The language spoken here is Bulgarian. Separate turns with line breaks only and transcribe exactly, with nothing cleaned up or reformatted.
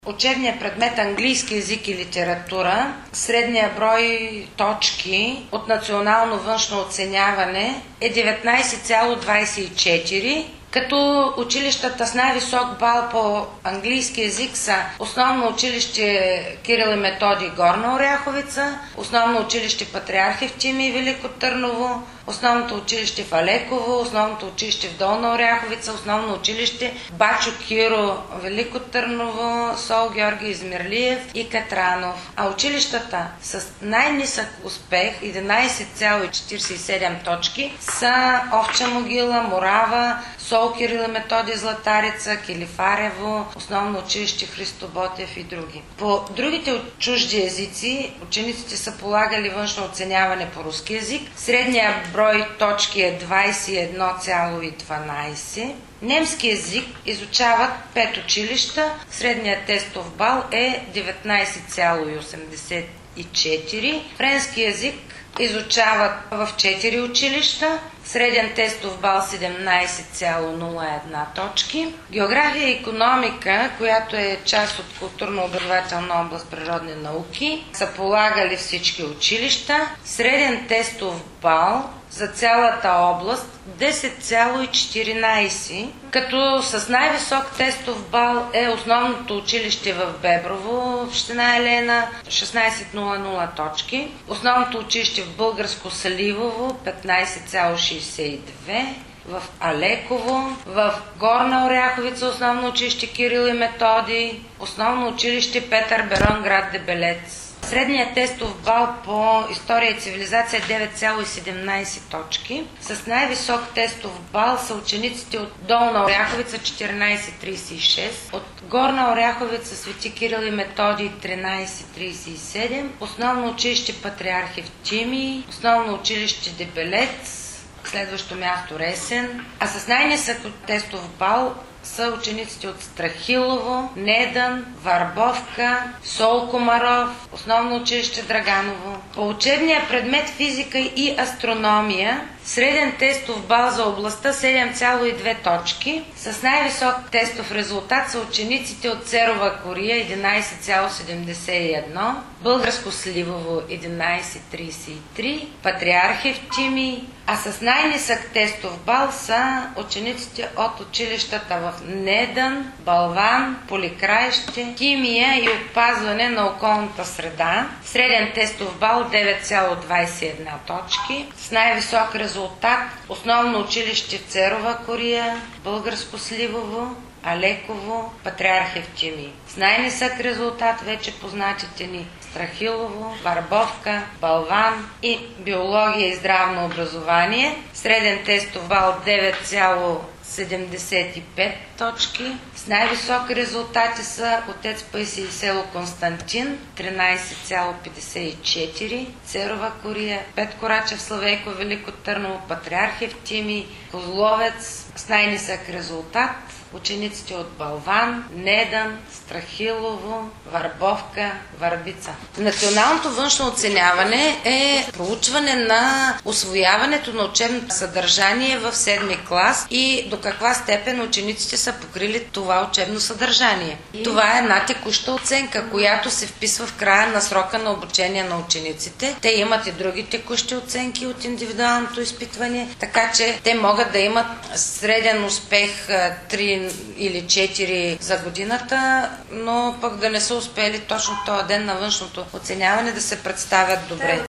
Учебният предмет английски език и литература, средния брой точки от национално външно оценяване е деветнайсет цяло двайсет и четири, като училищата с най-висок бал по английски език са Основно училище Кирил и Методий Горна Оряховица, Основно училище Патриарх Евтимий Велико Търново, Основното училище в Алеково, Основното училище в Долна Оряховица, Основно училище Бачо Киро Велико Търново, Сол Георги Измирлиев и Катранов. А училищата с най-нисък успех, единайсет цяло четирийсет и седем точки, са Овча могила, Морава, Сол Кирил и Методий Златарица, Килифарево, Основно училище Христо Ботев и други. По другите чужди езици учениците са полагали външно оценяване по руски език. Средния брой точки е двайсет и едно цяло дванайсет. Немски език изучават пет училища. Средният тестов бал е деветнайсет цяло осемдесет и четири. Френски език изучават в четири училища. Среден тестов бал седемнайсет цяло нула едно точки. География и икономика, която е част от културно-образователна област природни науки, са полагали всички училища. Среден тестов бал за цялата област десет цяло четиринайсет, като с най-висок тестов бал е Основното училище в Беброво, община Елена, шестнайсет цяло нула нула точки. Основното училище в Българско Саливово, петнайсет цяло шейсет и две. В Алеково, в Горна Оряховица Основно училище Кирил и Методий, Основно училище Петър Берон, град Дебелец. Средният тестов бал по история и цивилизация е девет цяло седемнайсет точки. С най-висок тестов бал са учениците от Долна Оряховица четиринайсет цяло трийсет и шест, от Горна Оряховица Свети Кирил и Методий тринайсет цяло трийсет и седем, Основно училище Патриарх Евтимий, Основно училище Дебелец, следващо място Ресен, а с най-нисък тестов бал са учениците от Страхилово, Недан, Варбовка, Сол Комаров, Основно училище Драганово. По учебния предмет физика и астрономия среден тестов бал за областта седем цяло две точки. С най-висок тестов резултат са учениците от Церова Кория единайсет цяло седемдесет и едно, Българско Сливово единайсет цяло трийсет и три, Патриарх Евтимий, а с най-нисък тестов бал са учениците от училищата в Недан, Балван, Поликраище, Химия и опазване на околната среда. Среден тестов бал девет цяло двайсет и една точки. С най-висок резултат Основно училище в Церова Кория, Българско Сливово, Алеково, Патриарх Евтимий. С най-нисък резултат вече познатите ни Страхилово, Варбовка, Балван и биология и здравно образование. Среден тестов бал девет цяло седемдесет и пет точки. С най-високи резултати са Отец Паисий и село Константин тринайсет цяло петдесет и четири, Церова Кория, Петко Рачев, Славейко, Велико Търново, Патриарх Евтимий, Козловец. С най-нисък резултат учениците от Балван, Недан, Страхилово, Варбовка, Върбица. Националното външно оценяване е проучване на усвояването на учебното съдържание в седми клас и до каква степен учениците са покрили това учебно съдържание. Това е една текуща оценка, която се вписва в края на срока на обучение на учениците. Те имат и други текущи оценки от индивидуалното изпитване, така че те могат да имат среден успех три или четири за годината, но пък да не са успели точно този ден на външното оценяване да се представят добре.